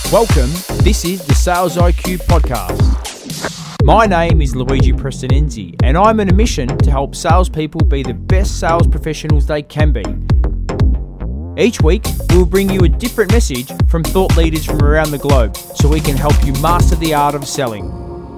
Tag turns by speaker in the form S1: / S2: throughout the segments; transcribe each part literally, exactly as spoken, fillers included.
S1: Welcome, this is the Sales I Q Podcast. My name is Luigi Prestinenzi, and I'm on a mission to help salespeople be the best sales professionals they can be. Each week, we'll bring you a different message from thought leaders from around the globe so we can help you master the art of selling.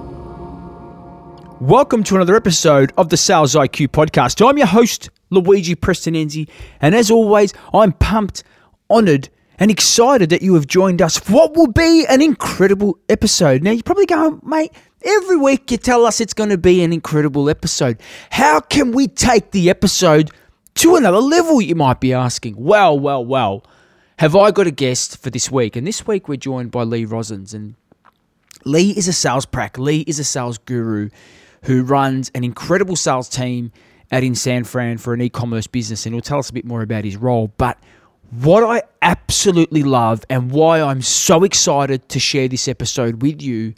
S1: Welcome to another episode of the Sales I Q Podcast. I'm your host, Luigi Prestinenzi, and as always, I'm pumped, honoured, and excited that you have joined us for what will be an incredible episode. Now, you're probably going, mate, every week you tell us it's going to be an incredible episode. How can we take the episode to another level, you might be asking? Well, well, well, have I got a guest for this week? And this week we're joined by Lee Rosins. And Lee is a sales prac. Lee is a sales guru who runs an incredible sales team out in San Fran for an e-commerce business. And he'll tell us a bit more about his role. But what I absolutely love and why I'm so excited to share this episode with you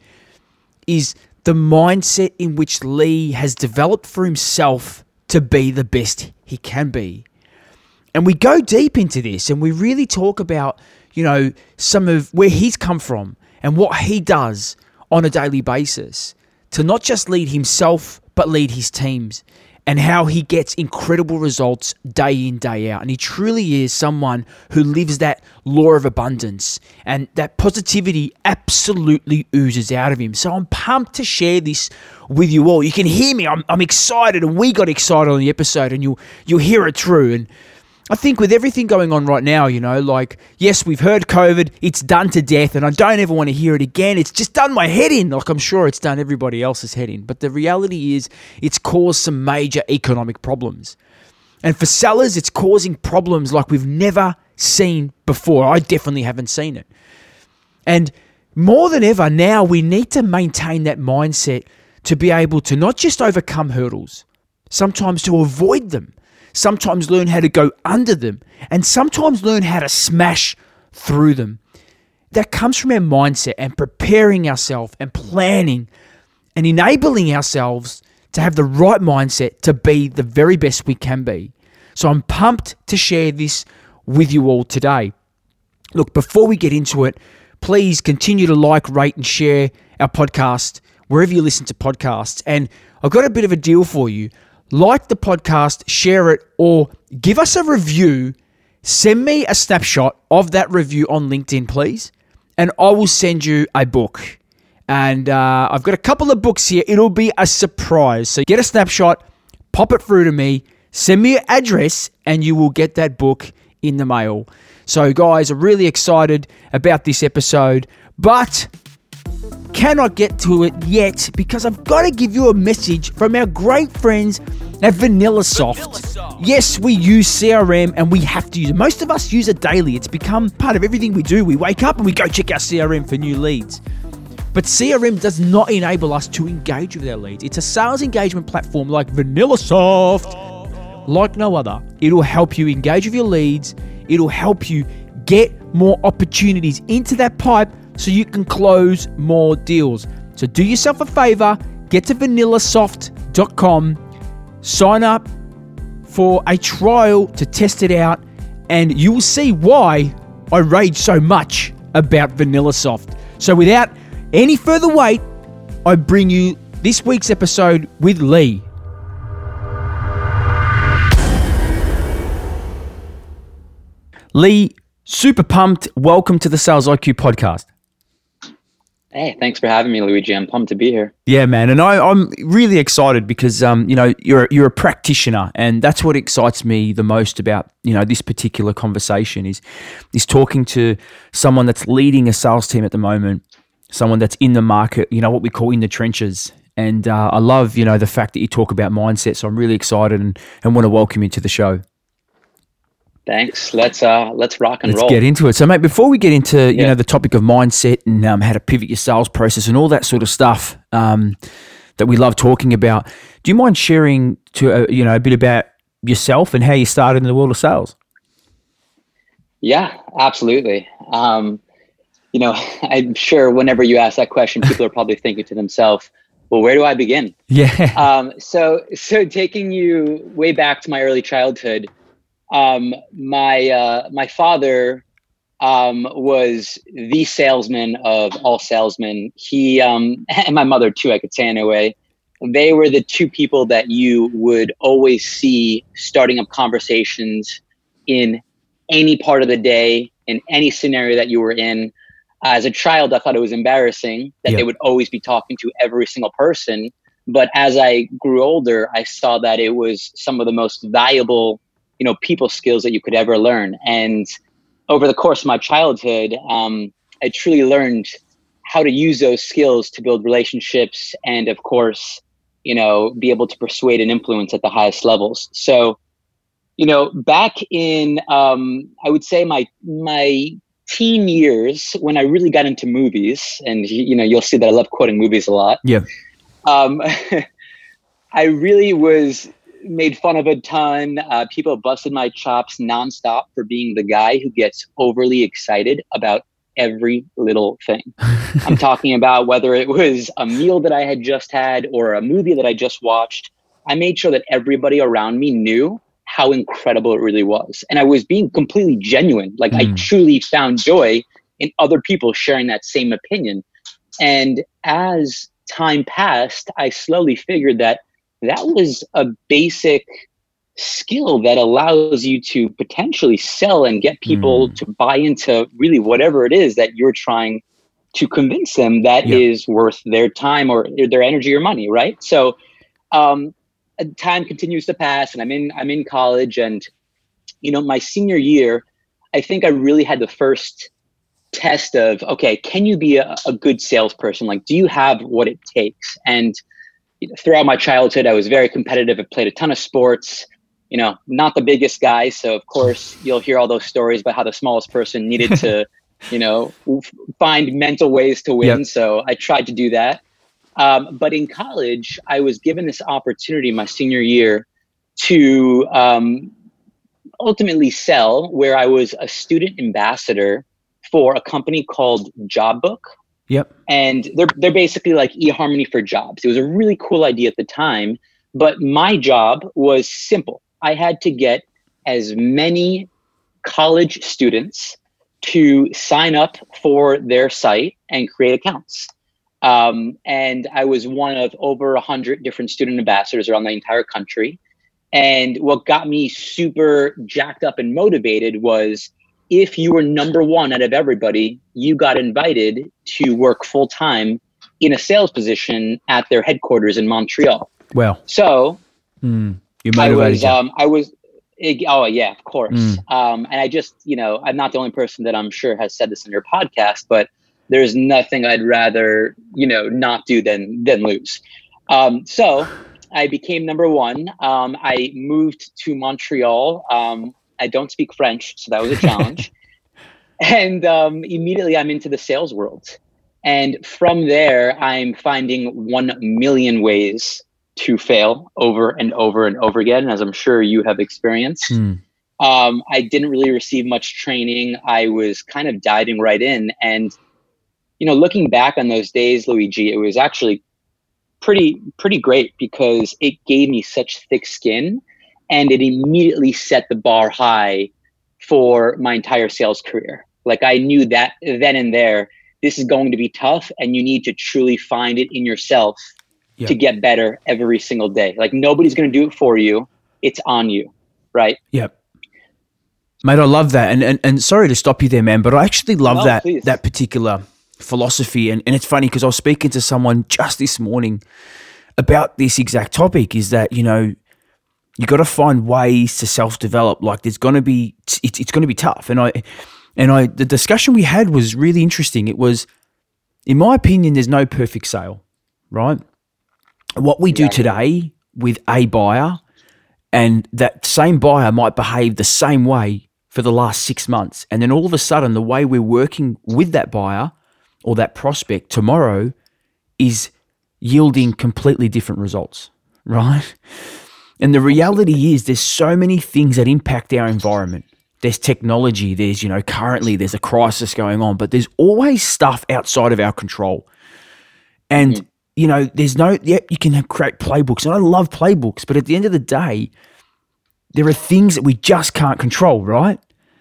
S1: is the mindset in which Lee has developed for himself to be the best he can be. And we go deep into this and we really talk about, you know, some of where he's come from and what he does on a daily basis to not just lead himself, but lead his teams, and how he gets incredible results day in, day out. And he truly is someone who lives that law of abundance, and that positivity absolutely oozes out of him. So I'm pumped to share this with you all. You can hear me. I'm, I'm excited, and we got excited on the episode, and you'll, you'll hear it through. And I think with everything going on right now, you know, like, yes, we've heard COVID, it's done to death, and I don't ever want to hear it again. It's just done my head in, like I'm sure it's done everybody else's head in. But the reality is it's caused some major economic problems. And for sellers, it's causing problems like we've never seen before. I definitely haven't seen it. And more than ever now, we need to maintain that mindset to be able to not just overcome hurdles, sometimes to avoid them. Sometimes learn how to go under them, and sometimes learn how to smash through them. That comes from our mindset and preparing ourselves and planning and enabling ourselves to have the right mindset to be the very best we can be. So I'm pumped to share this with you all today. Look, before we get into it, please continue to like, rate, and share our podcast wherever you listen to podcasts. And I've got a bit of a deal for you. Like the podcast, share it, or give us a review. Send me a snapshot of that review on LinkedIn, please, and I will send you a book. And uh, I've got a couple of books here. It'll be a surprise. So get a snapshot, pop it through to me, send me your address, and you will get that book in the mail. So guys, I'm really excited about this episode, but cannot get to it yet because I've got to give you a message from our great friends at VanillaSoft. VanillaSoft. Yes, we use C R M and we have to use it. Most of us use it daily. It's become part of everything we do. We wake up and we go check our C R M for new leads. But C R M does not enable us to engage with our leads. It's a sales engagement platform like VanillaSoft, like no other. It'll help you engage with your leads. It'll help you get more opportunities into that pipe so you can close more deals. So do yourself a favor, get to vanilla soft dot com, sign up for a trial to test it out, and you will see why I rage so much about VanillaSoft. So without any further wait, I bring you this week's episode with Lee. Lee, super pumped. Welcome to the Sales I Q Podcast.
S2: Hey, thanks for having me, Luigi. I'm pumped to be here.
S1: Yeah, man, and I, I'm really excited because um, you know, you're you're a practitioner, and that's what excites me the most about you know this particular conversation is is talking to someone that's leading a sales team at the moment, someone that's in the market, you know, what we call in the trenches. And uh, I love you know the fact that you talk about mindset, so I'm really excited and and want to welcome you to the show.
S2: Thanks. Let's uh let's rock and
S1: let's
S2: roll.
S1: Let's get into it. So, mate, before we get into you yeah. know the topic of mindset and um, how to pivot your sales process and all that sort of stuff um, that we love talking about, do you mind sharing to uh, you know a bit about yourself and how you started in the world of sales?
S2: Yeah, absolutely. Um, you know, I'm sure whenever you ask that question, people are probably thinking to themselves, well, where do I begin?
S1: Yeah.
S2: Um, so, so taking you way back to my early childhood, um, my, uh, my father, um, was the salesman of all salesmen. He, um, and my mother too, I could say in a way, they were the two people that you would always see starting up conversations in any part of the day, in any scenario that you were in. As a child, I thought it was embarrassing that
S1: Yep.
S2: they would always be talking to every single person. But as I grew older, I saw that it was some of the most valuable, you know, people skills that you could ever learn. And over the course of my childhood, um, I truly learned how to use those skills to build relationships and, of course, you know, be able to persuade and influence at the highest levels. So, you know, back in, um, I would say my my teen years, when I really got into movies, and, you know, you'll see that I love quoting movies a lot.
S1: Yeah.
S2: Um, I really was made fun of a ton. Uh, people busted my chops nonstop for being the guy who gets overly excited about every little thing. I'm talking about whether it was a meal that I had just had or a movie that I just watched. I made sure that everybody around me knew how incredible it really was. And I was being completely genuine. Like mm. I truly found joy in other people sharing that same opinion. And as time passed, I slowly figured that that was a basic skill that allows you to potentially sell and get people mm. to buy into really whatever it is that you're trying to convince them that yep. is worth their time or their energy or money, right? So um, time continues to pass, and I'm in I'm in college, and you know, my senior year, I think I really had the first test of, okay, can you be a, a good salesperson? Like, do you have what it takes? And you know, throughout my childhood, I was very competitive. I played a ton of sports. You know, not the biggest guy. So of course you'll hear all those stories about how the smallest person needed to, you know, find mental ways to win. Yep. So I tried to do that. Um, but in college, I was given this opportunity my senior year to um, ultimately sell, where I was a student ambassador for a company called JobBook.
S1: Yep.
S2: And they're they're basically like eHarmony for jobs. It was a really cool idea at the time, but my job was simple. I had to get as many college students to sign up for their site and create accounts. Um, and I was one of over a hundred different student ambassadors around the entire country. And what got me super jacked up and motivated was, if you were number one out of everybody, you got invited to work full time in a sales position at their headquarters in Montreal.
S1: Well,
S2: so
S1: mm, you motivated
S2: I was,
S1: you.
S2: um, I was, it, oh yeah, of course.
S1: Mm.
S2: Um, and I just, you know, I'm not the only person that I'm sure has said this in your podcast, but there's nothing I'd rather, you know, not do than than lose. Um, so I became number one. Um, I moved to Montreal. Um, I don't speak French, so that was a challenge. And um, immediately I'm into the sales world. And from there, I'm finding one million ways to fail over and over and over again, as I'm sure you have experienced. Mm. Um, I didn't really receive much training. I was kind of diving right in. And, you know, looking back on those days, Luigi, it was actually pretty, pretty great because it gave me such thick skin. And it immediately set the bar high for my entire sales career. Like I knew that then and there, this is going to be tough and you need to truly find it in yourself yep. to get better every single day. Like nobody's going to do it for you. It's on you. Right?
S1: Yep. Mate, I love that. And and, and sorry to stop you there, man, but I actually love no, that please. that particular philosophy. And, and it's funny because I was speaking to someone just this morning about this exact topic, is that, you know, you got to find ways to self-develop. Like there's going to be, it's, it's going to be tough. And I, and I, the discussion we had was really interesting. It was, in my opinion, there's no perfect sale, right? What we do today with a buyer, and that same buyer might behave the same way for the last six months. And then all of a sudden, the way we're working with that buyer or that prospect tomorrow is yielding completely different results, right? And the reality is there's so many things that impact our environment. There's technology, there's, you know, currently there's a crisis going on, but there's always stuff outside of our control. And, mm-hmm. you know, there's no, yeah, you can create playbooks, and I love playbooks, but at the end of the day, there are things that we just can't control, right?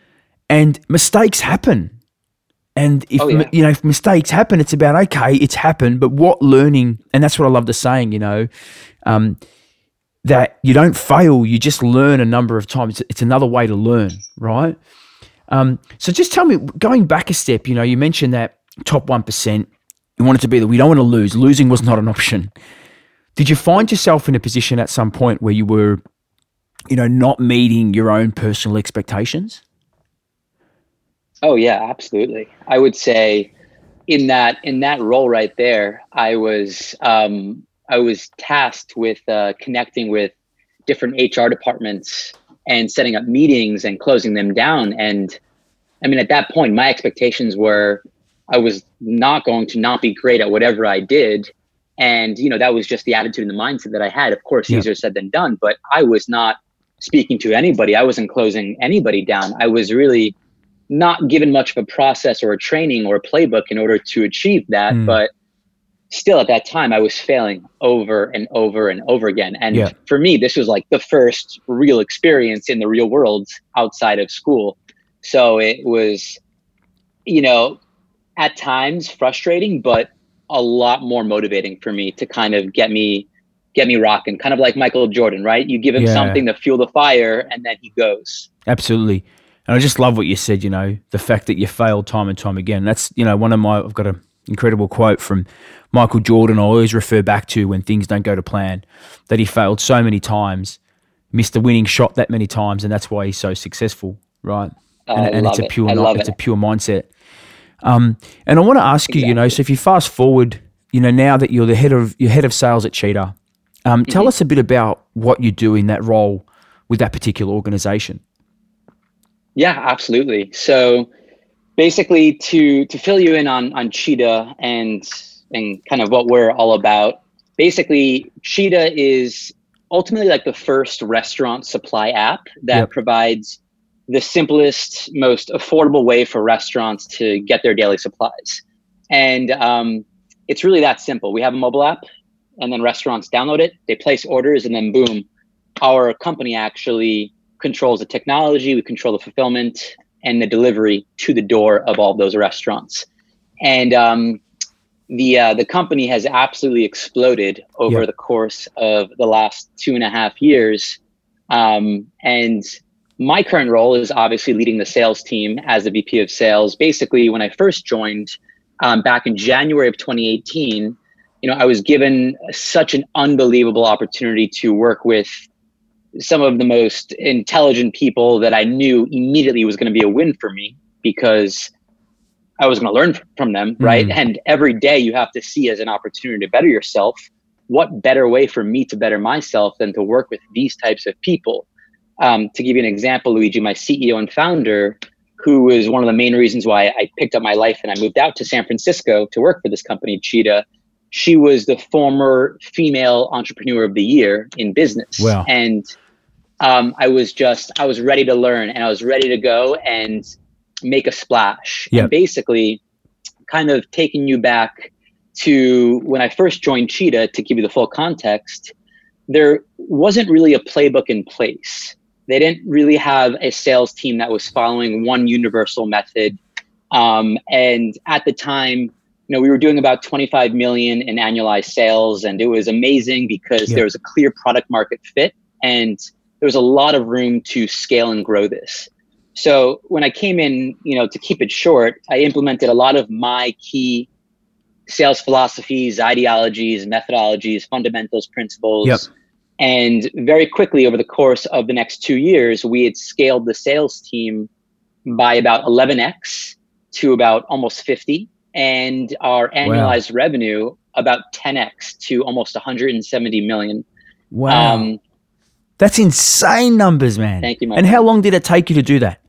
S1: and mistakes happen. And if,
S2: Oh, yeah.
S1: you know, if mistakes happen, it's about, okay, it's happened, but what learning, and that's what I love the saying, you know, um, that you don't fail, you just learn a number of times. It's, it's another way to learn, right? Um, so just tell me, going back a step, you know, you mentioned that top one percent, you wanted to be that we don't want to lose. Losing was not an option. Did you find yourself in a position at some point where you were, you know, not meeting your own personal expectations?
S2: Oh yeah, absolutely. I would say in that in that role right there, I was um, I was tasked with uh, connecting with different H R departments and setting up meetings and closing them down. And I mean, at that point, my expectations were I was not going to not be great at whatever I did. And, you know, that was just the attitude and the mindset that I had. Of course,
S1: Yeah.
S2: easier said than done, but I was not speaking to anybody. I wasn't closing anybody down. I was really not given much of a process or a training or a playbook in order to achieve that.
S1: Mm.
S2: But still at that time, I was failing over and over and over again. And
S1: Yeah.
S2: for me, this was like the first real experience in the real world outside of school. So it was, you know, at times frustrating, but a lot more motivating for me to kind of get me, get me rocking, kind of like Michael Jordan, right? You give him
S1: Yeah.
S2: something to fuel the fire and then he goes.
S1: Absolutely. And I just love what you said, you know, the fact that you failed time and time again. That's, you know, one of my, I've got an incredible quote from Michael Jordan I always refer back to when things don't go to plan, that he failed so many times, missed the winning shot that many times, and that's why he's so successful, right?
S2: Oh,
S1: and
S2: I
S1: and
S2: love
S1: it's a
S2: it.
S1: pure,
S2: I
S1: not,
S2: love
S1: it's
S2: it.
S1: a pure mindset. Um, and I want to ask you, you know, so if you fast forward, you know, now that you're the head of, you're head of sales at Cheetah, um, tell
S2: Mhm.
S1: us a bit about what you do in that role with that particular organization.
S2: Yeah, absolutely. So basically to to fill you in on on Cheetah and and kind of what we're all about, basically Cheetah is ultimately like the first restaurant supply app that
S1: Yep.
S2: provides the simplest, most affordable way for restaurants to get their daily supplies. And um, it's really that simple. We have a mobile app and then restaurants download it, they place orders, and then boom, our company actually controls the technology, we control the fulfillment and the delivery to the door of all of those restaurants. And um, the uh, the company has absolutely exploded over
S1: Yep.
S2: the course of the last two and a half years. Um, and my current role is obviously leading the sales team as the V P of sales. Basically, when I first joined um, back in January of twenty eighteen, you know, I was given such an unbelievable opportunity to work with some of the most intelligent people that I knew immediately was going to be a win for me because I was going to learn from them, right?
S1: Mm.
S2: And every day you have to see as an opportunity to better yourself. What better way for me to better myself than to work with these types of people? Um, to give you an example, Luigi, my C E O and founder, who was one of the main reasons why I picked up my life and I moved out to San Francisco to work for this company, Cheetah. She was the former female entrepreneur of the year in business.
S1: Wow.
S2: And um, I was just, I was ready to learn and I was ready to go and make a splash.
S1: Yep.
S2: And basically kind of taking you back to when I first joined Cheetah, to give you the full context, there wasn't really a playbook in place. They didn't really have a sales team that was following one universal method. Um, and at the time, you know, we were doing about twenty-five million in annualized sales, and it was amazing because
S1: Yeah.
S2: there was a clear product market fit and there was a lot of room to scale and grow this. So when I came in, you know, to keep it short, I implemented a lot of my key sales philosophies, ideologies, methodologies, fundamentals, principles.
S1: Yep.
S2: And very quickly over the course of the next two years, we had scaled the sales team by about eleven x to about almost fifty, and our annualized revenue about ten x to almost one hundred seventy million.
S1: Wow.
S2: Um,
S1: That's insane numbers, man.
S2: Thank you, my
S1: And how
S2: friend.
S1: long did it take you to do that?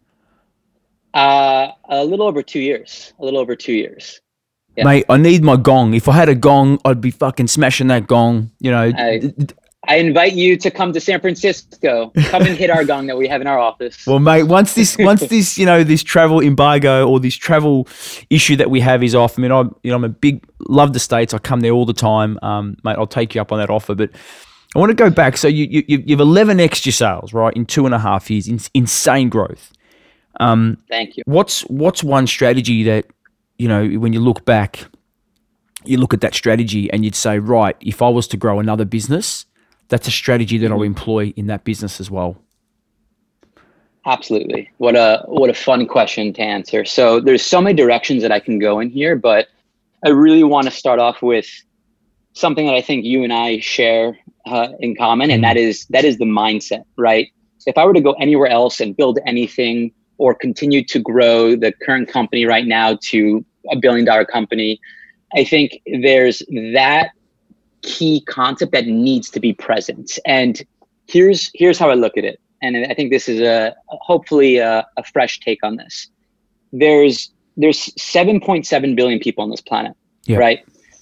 S2: uh, a little over two years, a little over two years. Yeah.
S1: Mate, I need my gong. If I had a gong, I'd be fucking smashing that gong. You know,
S2: I-
S1: d- d-
S2: I invite you to come to San Francisco. Come and hit our gong that we have in our office.
S1: well, mate, once this, once this, you know, this travel embargo or this travel issue that we have is off. I mean, I'm, you know, I'm a big love the States. I come there all the time, um, mate. I'll take you up on that offer. But I want to go back. So you, you, you've eleven x your sales, right, in two and a half years. In, insane growth. Um,
S2: Thank you.
S1: What's what's one strategy that, you know, when you look back, you look at that strategy and you'd say, right, if I was to grow another business, that's a strategy that
S2: Mm-hmm.
S1: I'll employ in that business as well?
S2: Absolutely. What a what a fun question to answer. So there's so many directions that I can go in here, but I really want to start off with something that I think you and I share uh, in common, and that is that is the mindset, right? If I were to go anywhere else and build anything or continue to grow the current company right now to a billion dollar company, I think there's that key concept that needs to be present. And here's here's how I look at it. And I think this is a hopefully a, a fresh take on this. There's there's seven point seven billion people on this planet,
S1: Yeah.
S2: right?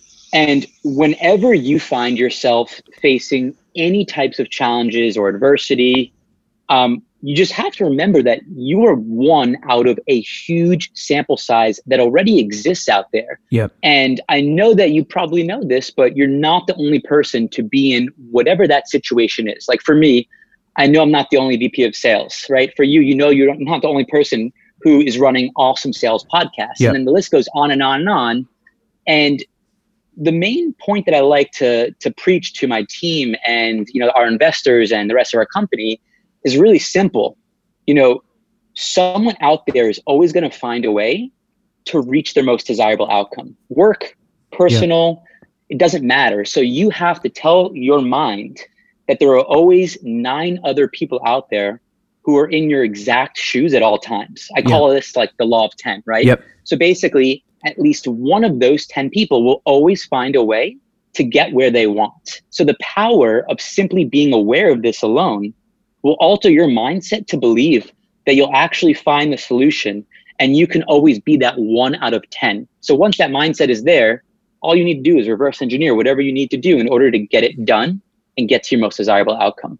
S2: And whenever you find yourself facing any types of challenges or adversity, um, you just have to remember that you are one out of a huge sample size that already exists out there.
S1: Yep.
S2: And I know that you probably know this, but you're not the only person to be in whatever that situation is. Like for me, I know I'm not the only V P of sales, right? For you, you know you're not the only person who is running awesome sales podcasts.
S1: Yep.
S2: And then the list goes on and on and on. And the main point that I like to to preach to my team and, you know, our investors and the rest of our company is really simple. You know, someone out there is always going to find a way to reach their most desirable outcome. Work, personal, yeah. It doesn't matter. So you have to tell your mind that there are always nine other people out there who are in your exact shoes at all times. I call yeah. this like the law of ten, right?
S1: Yep.
S2: So basically, at least one of those ten people will always find a way to get where they want. So the power of simply being aware of this alone will alter your mindset to believe that you'll actually find the solution and you can always be that one out of ten. So once that mindset is there, all you need to do is reverse engineer whatever you need to do in order to get it done and get to your most desirable outcome.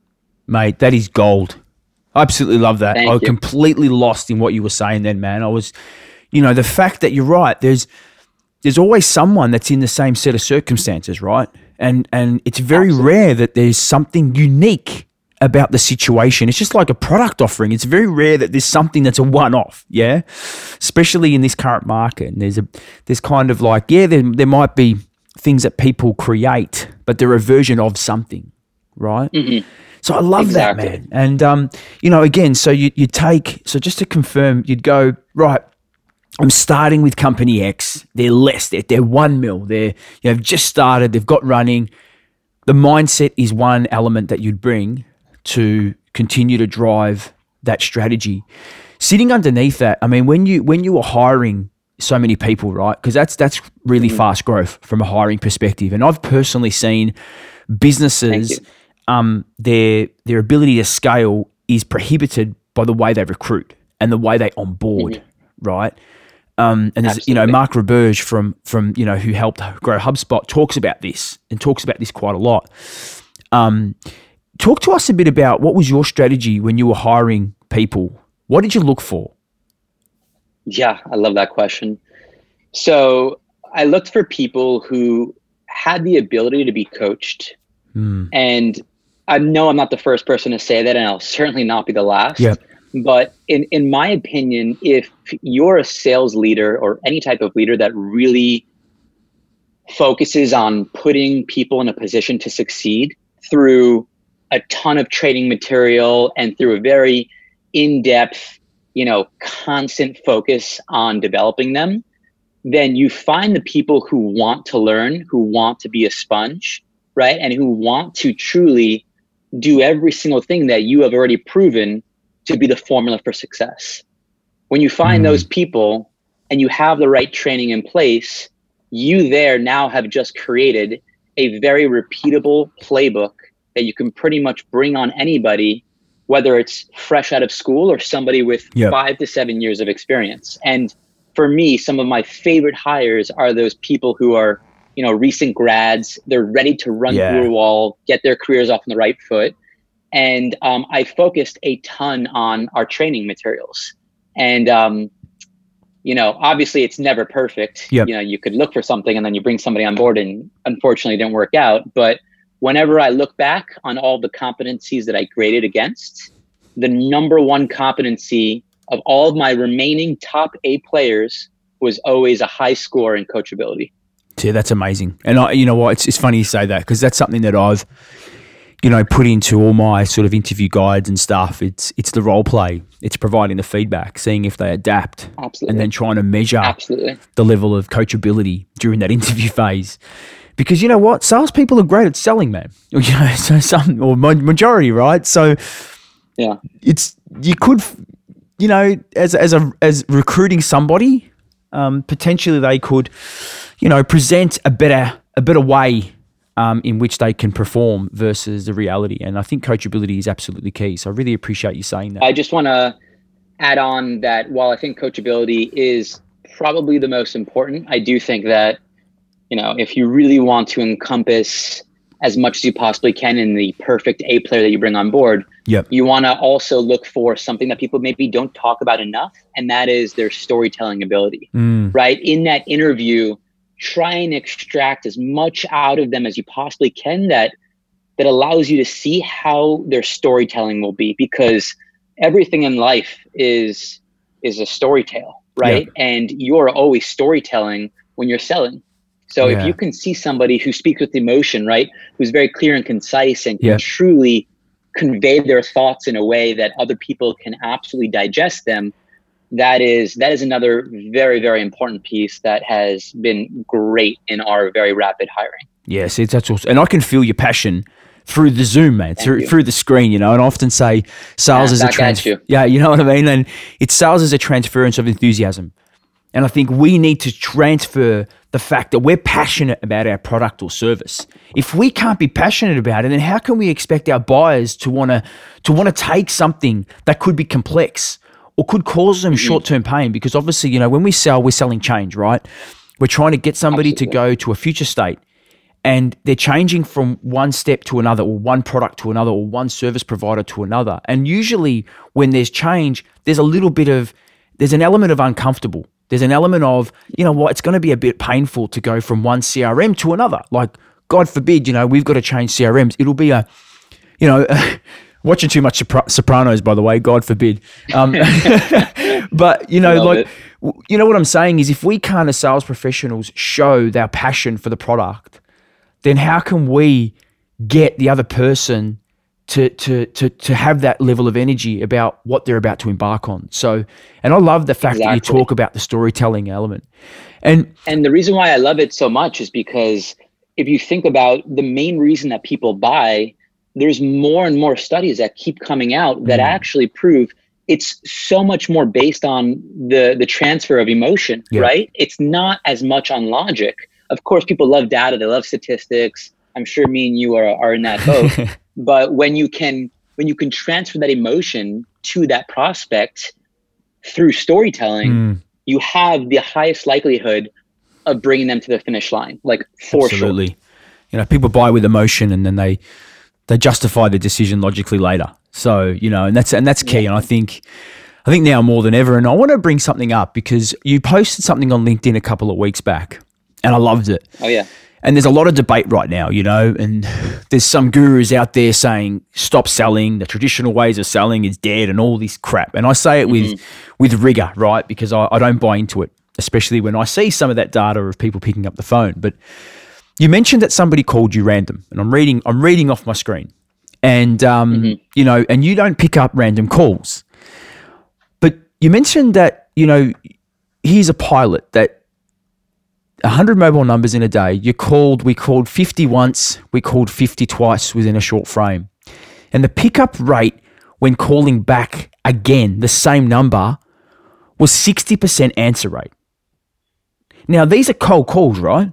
S1: Mate, that is gold. I absolutely love that.
S2: Thank
S1: I was
S2: you.
S1: completely lost in what you were saying then, man. I was, you know, the fact that you're right, there's there's always someone that's in the same set of circumstances, right? And and it's very
S2: Absolutely.
S1: rare that there's something unique about the situation. It's just like a product offering. It's very rare that there's something that's a one-off, yeah? Especially in this current market. And there's a there's kind of like, yeah, there, there might be things that people create, but they're a version of something, right?
S2: Mm-hmm.
S1: So I love
S2: exactly.
S1: that, man. And, um, you know, again, so you, you take, so just to confirm, you'd go, right, I'm starting with company X. They're less, they're, they're one mil. They're, you know, just started, they've got running. The mindset is one element that you'd bring to continue to drive that strategy. Sitting underneath that, I mean, when you when you were hiring so many people, right? Because that's that's really mm-hmm. fast growth from a hiring perspective. And I've personally seen businesses, um, their their ability to scale is prohibited by the way they recruit and the way they onboard, mm-hmm. right? Um, and there's, you know, Mark Roberge from from you know who helped grow HubSpot talks about this and talks about this quite a lot. Um, talk to us a bit about what was your strategy when you were hiring people. What did you look for?
S2: Yeah, I love that question. So I looked for people who had the ability to be coached. Mm. And I know I'm not the first person to say that, and I'll certainly not be the last.
S1: Yep.
S2: But in, in my opinion, if you're a sales leader or any type of leader that really focuses on putting people in a position to succeed through a ton of training material and through a very in-depth, you know, constant focus on developing them, then you find the people who want to learn, who want to be a sponge, right? And who want to truly do every single thing that you have already proven to be the formula for success. When you find mm. those people and you have the right training in place, you there now have just created a very repeatable playbook that you can pretty much bring on anybody, whether it's fresh out of school or somebody with yep. five to seven years of experience. And for me, some of my favorite hires are those people who are, you know, recent grads. They're ready to run yeah. through a wall, get their careers off on the right foot. And um, I focused a ton on our training materials. And, um, you know, obviously it's never perfect.
S1: Yep.
S2: You know, you could look for something and then you bring somebody on board and unfortunately it didn't work out. But whenever I look back on all the competencies that I graded against, the number one competency of all of my remaining top eight players was always a high score in coachability.
S1: Yeah, that's amazing. And I, you know what, it's, it's funny you say that, because that's something that I've, you know, put into all my sort of interview guides and stuff. It's it's the role play. It's providing the feedback, seeing if they adapt.
S2: Absolutely.
S1: And then trying to measure
S2: Absolutely.
S1: the level of coachability during that interview phase. Because you know what? Salespeople are great at selling, man. You know, so some, or majority, right? So
S2: yeah,
S1: it's, you could, you know, as as a as recruiting somebody, um, potentially they could, you know, present a better a better way um, in which they can perform versus the reality. And I think coachability is absolutely key. So I really appreciate you saying that.
S2: I just want to add on that while I think coachability is probably the most important, I do think that, you know, if you really want to encompass as much as you possibly can in the perfect A player that you bring on board,
S1: yep.
S2: you want to also look for something that people maybe don't talk about enough, and that is their storytelling ability,
S1: mm.
S2: right? In that interview, try and extract as much out of them as you possibly can that that allows you to see how their storytelling will be, because everything in life is is a story tale, right?
S1: Yep.
S2: And you're always storytelling when you're selling. So
S1: yeah.
S2: if you can see somebody who speaks with emotion, right, who's very clear and concise and can
S1: yep.
S2: truly convey their thoughts in a way that other people can absolutely digest them, that is that is another very, very important piece that has been great in our very rapid hiring.
S1: Yes, it's that's awesome. And I can feel your passion through the Zoom, man,
S2: Thank
S1: through
S2: you.
S1: through the screen, you know. And I often say sales
S2: Yeah,
S1: is a
S2: back at
S1: trans
S2: you.
S1: Yeah, you know what I mean? And it's sales is a transference of enthusiasm. And I think we need to transfer the fact that we're passionate about our product or service. If we can't be passionate about it, then how can we expect our buyers to want to to want to take something that could be complex or could cause them
S2: Mm-hmm.
S1: short-term pain? Because obviously, you know, when we sell, we're selling change, right? We're trying to get somebody
S2: Absolutely.
S1: to go to a future state, and they're changing from one step to another, or one product to another, or one service provider to another. And usually when there's change, there's a little bit of, there's an element of uncomfortable. There's an element of, you know what, it's going to be a bit painful to go from one C R M to another. Like, God forbid, you know, we've got to change C R Ms. It'll be a, you know, watching too much Sopra- Sopranos, by the way, God forbid. Um, but, you know,
S2: Love
S1: like,
S2: it.
S1: w- you know what I'm saying is, if we can't, as sales professionals, show our passion for the product, then how can we get the other person to to to to have that level of energy about what they're about to embark on? So, and I love the fact that you
S2: Exactly.
S1: talk about the storytelling element. And
S2: And the reason why I love it so much is because if you think about the main reason that people buy, there's more and more studies that keep coming out that
S1: Mm.
S2: actually prove it's so much more based on the, the transfer of emotion,
S1: Yeah.
S2: right? It's not as much on logic. Of course, people love data, they love statistics. I'm sure me and you are, are in that boat. But when you can when you can transfer that emotion to that prospect through storytelling,
S1: Mm.
S2: you have the highest likelihood of bringing them to the finish line, like for
S1: absolutely,
S2: sure.
S1: you know, people buy with emotion, and then they they justify the decision logically later. So, you know, and that's and that's key.
S2: Yeah.
S1: And I think I think now more than ever. And I want to bring something up, because you posted something on LinkedIn a couple of weeks back, and I loved it.
S2: Oh yeah.
S1: And there's a lot of debate right now, you know, and there's some gurus out there saying, stop selling, the traditional ways of selling is dead, and all this crap. And I say it with with rigor, right? Because I, I don't buy into it, especially when I see some of that data of people picking up the phone. But you mentioned that somebody called you random, and I'm reading I'm reading off my screen. And, um,
S2: Mm-hmm.
S1: you know, and you don't pick up random calls. But you mentioned that, you know, here's a pilot that one hundred mobile numbers in a day. You called, we called fifty once, we called fifty twice within a short frame. And the pickup rate when calling back again, the same number, was sixty percent answer rate. Now, these are cold calls, right?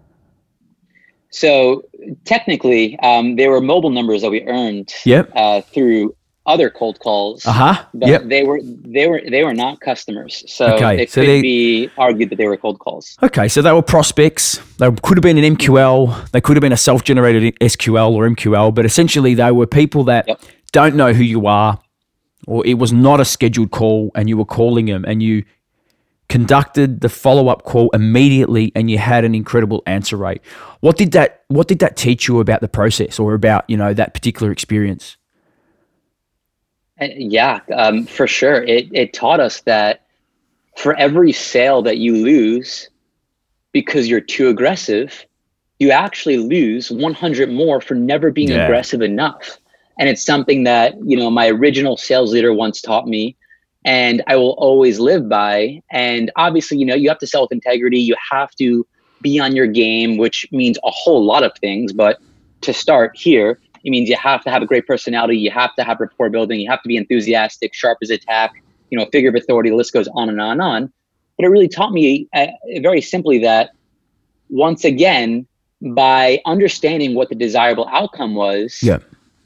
S2: So technically, um, they were mobile numbers that we earned
S1: Yep.
S2: uh, through other cold calls.
S1: Uh-huh.
S2: But
S1: Yep.
S2: they were they were they were not customers. So
S1: Okay,
S2: it
S1: so
S2: could
S1: they-
S2: be argued that they were cold calls.
S1: Okay, so they were prospects. They could have been an M Q L. They could have been a self-generated S Q L or M Q L, but essentially they were people that
S2: Yep.
S1: don't know who you are, or it was not a scheduled call, and you were calling them, and you conducted the follow-up call immediately, and you had an incredible answer rate. What did that What did that teach you about the process, or about, you know, that particular experience?
S2: Uh, Yeah, um, for sure. It it taught us that for every sale that you lose because you're too aggressive, you actually lose one hundred more for never being
S1: Yeah.
S2: aggressive enough. And it's something that, you know, my original sales leader once taught me and I will always live by. And obviously, you know, you have to sell with integrity. You have to be on your game, which means a whole lot of things. But to start here, it means you have to have a great personality. You have to have rapport building. You have to be enthusiastic, sharp as a tack, you know, figure of authority. The list goes on and on and on. But it really taught me uh, very simply that once again, by understanding what the desirable outcome was,
S1: Yeah.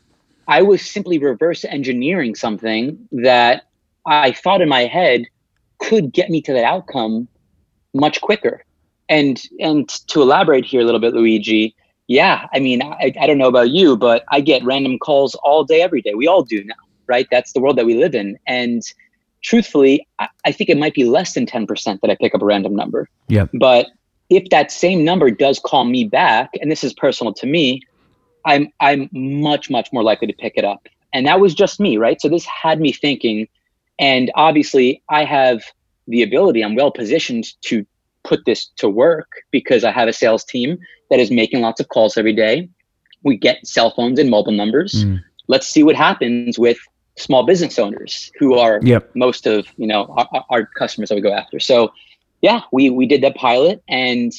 S2: I was simply reverse engineering something that I thought in my head could get me to that outcome much quicker. And and to elaborate here a little bit, Luigi, yeah, I mean, I, I don't know about you, but I get random calls all day, every day. We all do now, right? That's the world that we live in. And truthfully, I, I think it might be less than ten percent that I pick up a random number.
S1: Yeah.
S2: But if that same number does call me back, and this is personal to me, I'm I'm much, much more likely to pick it up. And that was just me, right? So this had me thinking, and obviously I have the ability, I'm well positioned to put this to work because I have a sales team that is making lots of calls every day. We get cell phones and mobile numbers.
S1: Mm.
S2: Let's see what happens with small business owners who are
S1: Yep.
S2: most of, you know, our, our customers that we go after. So yeah, we, we did that pilot and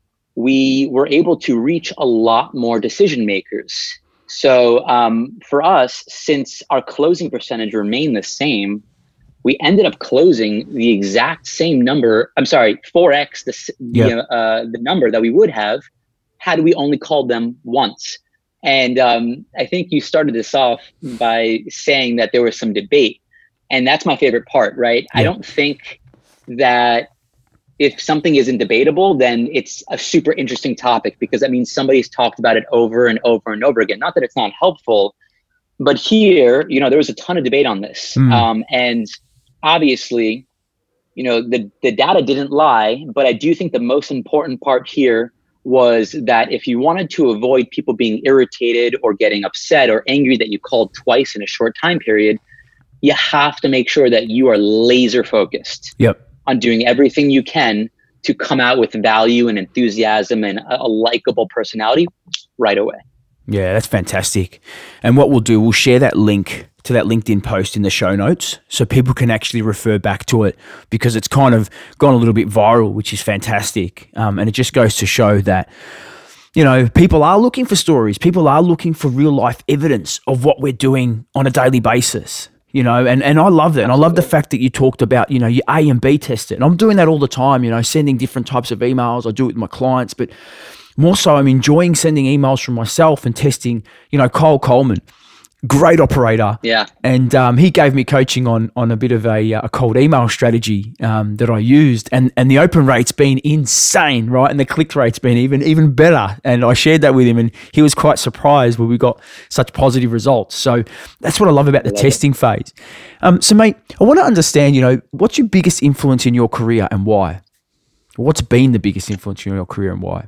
S2: we were able to reach a lot more decision makers. So um, for us, since our closing percentage remained the same, we ended up closing the exact same number. I'm sorry, four X the
S1: Yep.
S2: the, uh, the number that we would have had we only called them once. And um, I think you started this off by saying that there was some debate, and that's my favorite part, right?
S1: Yeah.
S2: I don't think that if something isn't debatable, then it's a super interesting topic because that means somebody's talked about it over and over and over again. Not that it's not helpful, but here, you know, there was a ton of debate on this.
S1: Mm.
S2: Um, and obviously, you know, the, the data didn't lie, but I do think the most important part here was that if you wanted to avoid people being irritated or getting upset or angry that you called twice in a short time period, you have to make sure that you are laser focused.
S1: Yep.
S2: On doing everything you can to come out with value and enthusiasm and a, a likable personality right away.
S1: Yeah, that's fantastic. And what we'll do, we'll share that link to that LinkedIn post in the show notes so people can actually refer back to it because it's kind of gone a little bit viral, which is fantastic. Um, and it just goes to show that, you know, people are looking for stories. People are looking for real life evidence of what we're doing on a daily basis. You know, and, and I love that. And I love the fact that you talked about, you know, you A and B test it. And I'm doing that all the time, you know, sending different types of emails. I do it with my clients, but more so I'm enjoying sending emails from myself and testing, you know, Kyle Coleman, great operator.
S2: Yeah.
S1: And um, he gave me coaching on on a bit of a, a cold email strategy um, that I used. And and the open rate's been insane, right? And the click rate's been even even better. And I shared that with him and he was quite surprised when we got such positive results. So that's what I love about the
S2: love
S1: testing
S2: it.
S1: phase. Um, so mate, I want to understand, you know, what's your biggest influence in your career and why? What's been the biggest influence in your career and why?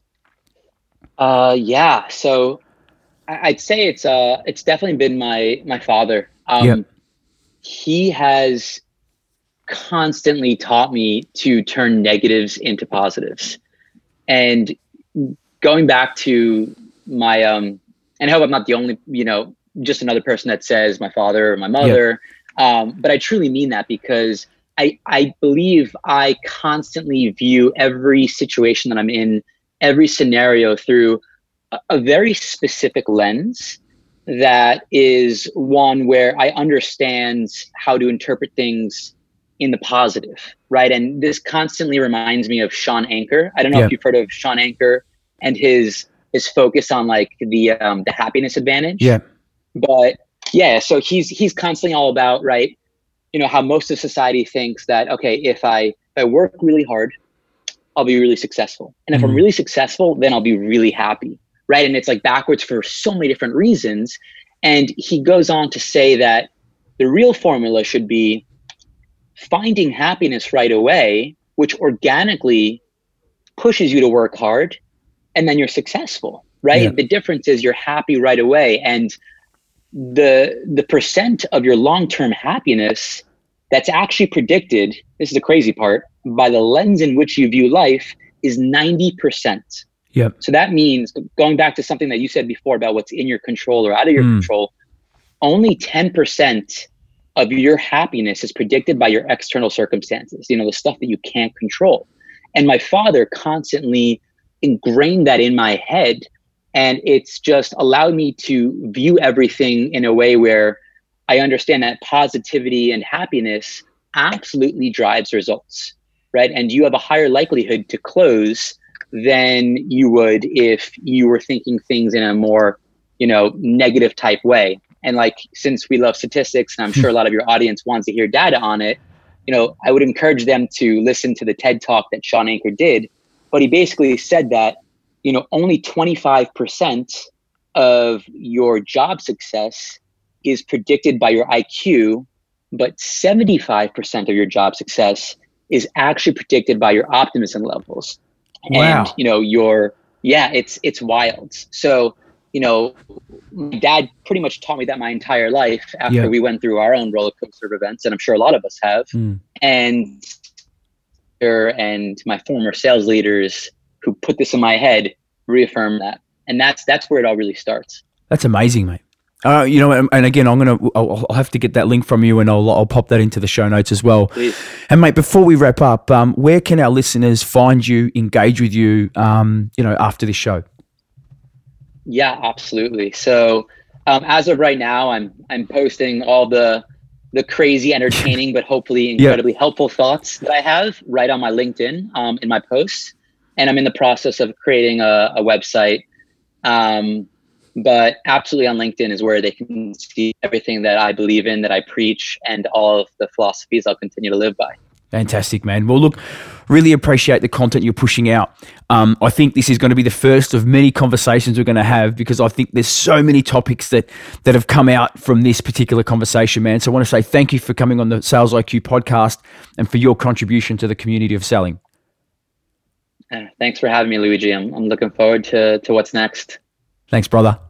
S2: Uh, yeah. So I'd say it's uh it's definitely been my my father. Um,
S1: Yep.
S2: He has constantly taught me to turn negatives into positives. And going back to my um, and I hope I'm not the only, you know, just another person that says my father or my mother. Yep. Um, but I truly mean that because I I believe I constantly view every situation that I'm in, every scenario through a very specific lens that is one where I understand how to interpret things in the positive, right? And this constantly reminds me of Sean Anker. I don't know
S1: Yeah.
S2: if you've heard of Sean Anker and his his focus on like the um, the happiness advantage.
S1: Yeah.
S2: But yeah, so he's he's constantly all about, right, you know, how most of society thinks that, okay, if I if I work really hard, I'll be really successful. And if
S1: Mhm.
S2: I'm really successful, then I'll be really happy. Right. And it's like backwards for so many different reasons. And he goes on to say that the real formula should be finding happiness right away, which organically pushes you to work hard, and then you're successful. Right.
S1: Yeah.
S2: The difference is you're happy right away. And the the percent of your long-term happiness that's actually predicted, this is the crazy part, by the lens in which you view life is ninety percent.
S1: Yep.
S2: So that means, going back to something that you said before about what's in your control or out of your
S1: Mm.
S2: control, only ten percent of your happiness is predicted by your external circumstances, you know, the stuff that you can't control. And my father constantly ingrained that in my head. And it's just allowed me to view everything in a way where I understand that positivity and happiness absolutely drives results, right? And you have a higher likelihood to close than you would if you were thinking things in a more, you know, negative type way. And like, since we love statistics, and I'm sure a lot of your audience wants to hear data on it, you know, I would encourage them to listen to the TED Talk that Sean Anker did. But he basically said that, you know, only twenty-five percent of your job success is predicted by your I Q, but seventy-five percent of your job success is actually predicted by your optimism levels.
S1: Wow.
S2: And, you know, your, yeah, it's, it's wild. So, you know, my dad pretty much taught me that my entire life after
S1: Yeah.
S2: we went through our own roller coaster of events, and I'm sure a lot of us have.
S1: Mm.
S2: And and my former sales leaders who put this in my head reaffirmed that. And that's that's where it all really starts.
S1: That's amazing, mate. Uh, you know, and, and again, I'm gonna, I'll, I'll have to get that link from you, and I'll, I'll pop that into the show notes as well.
S2: Please.
S1: And mate, before we wrap up, um, where can our listeners find you, engage with you, um, you know, after this show?
S2: Yeah, absolutely. So, um, as of right now, I'm I'm posting all the the crazy, entertaining, but hopefully incredibly yeah. helpful thoughts that I have right on my LinkedIn, um, in my posts, and I'm in the process of creating a, a website. Um, But absolutely on LinkedIn is where they can see everything that I believe in, that I preach, and all of the philosophies I'll continue to live by.
S1: Fantastic, man. Well, look, really appreciate the content you're pushing out. Um, I think this is going to be the first of many conversations we're going to have, because I think there's so many topics that that have come out from this particular conversation, man. So I want to say thank you for coming on the Sales I Q podcast and for your contribution to the community of selling.
S2: Uh, thanks for having me, Luigi. I'm, I'm looking forward to, to what's next.
S1: Thanks, brother.